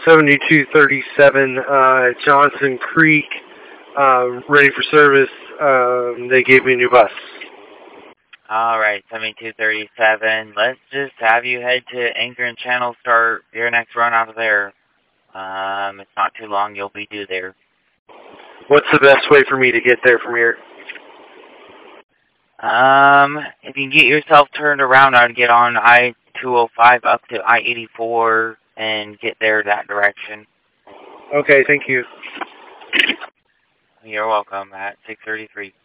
7237 Johnson Creek, ready for service. They gave me a new bus. Alright, 7237. Let's just have you head to Anchor and Channel, start your next run out of there. It's not too long, you'll be due there. What's the best way for me to get there from here? If you can get yourself turned around, I'd get on I-205 up to I-84 and get there that direction. Okay, thank you. You're welcome at 633.